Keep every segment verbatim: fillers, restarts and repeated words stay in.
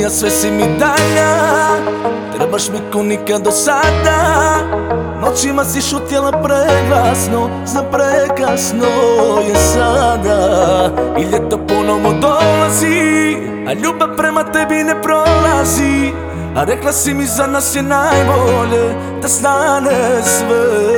a sve si mi dalja. Trebaš mi ko nikad do sada. Noćima si šutjela preglasno, zna prekasno je sada. I ljeto ponovo dolazi, a ljubav prema tebi ne prolazi. A rekla si mi za nas je najbolje da stane sve.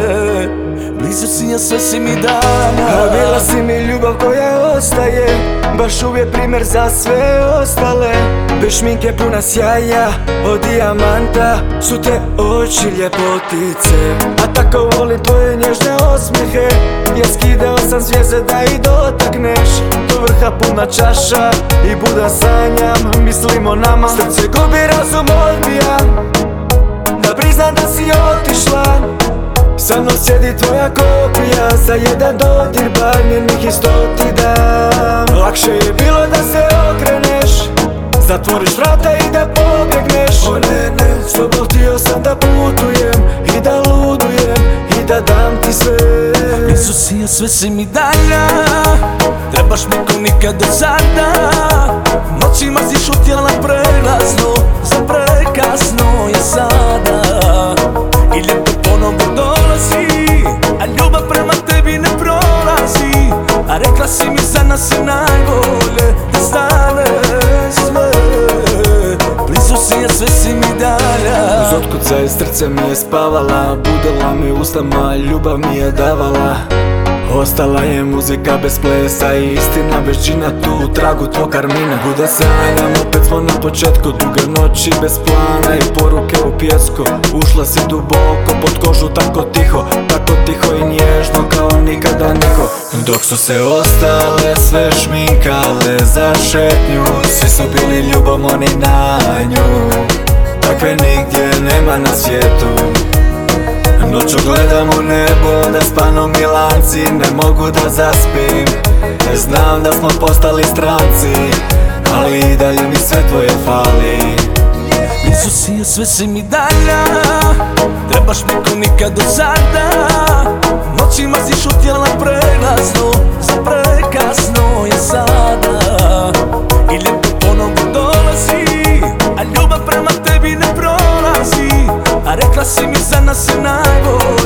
Blizu si, a sve si mi dana. A bila si mi ljubav koja ostaje, baš uvijek primjer za sve ostale. Bez šminke puna sjaja, od dijamanta su te oči ljepotice. A tako volim tvoje nježne osmijehe, jer skidao sam zvijezde da ih dotakneš. Do vrha puna čaša i budan sanjam, mislim o nama. Srce gubi razum, odbijam da priznam da si otišla. Sa mnom sjedi tvoja kopija, za jedan dodir bar njenih isto ti dam. Lakše je bilo da se okreneš, zatvoriš vrata i da pobjegneš. O ne, ne, slobodio sam da putujem i da ludujem i da dam ti sve. Blizu si, a sve si mi dalja. Trebaš mi ko nikad do sada. Noćima si šutjela preglasno, za prekasno je sada. I ljeto ponovo dolazi, a ljubav prema tebi ne prolazi. A rekla si mi za nas je najbolje da stane sve. Blizu si, a sve si mi dalja. Uz otkucaj srce mi je spavala, budila mi ustima, ljubav mi je davala. Ostala je muzika bez plesa i istina bez čina, tu u tragu tvog karmina. Buda sanjam, opet smo na početku, duge noći bez plana i poruke u pjesku. Ušla si duboko pod kožu, tako tiho, tako tiho i nježno kao nikada niko. Dok su se ostale sve šminkale za šetnju, svi su bili ljubom oni na nju. Takve nigdje nema na svijetu. Noću gledam u nebo, da spanu mi lanci, ne mogu da zaspim. Znam da smo postali stranci, ali i dalje mi sve tvoje fali. Blizu si, a sve si mi dalja. Trebaš mi ko nikad do sada. Noćima si šutjela preglasno, za prekasno je sada. I ljeto ponovo dolazi, a ljubav prema tebi ne prolazi. A rekla si mi za nas je najbolje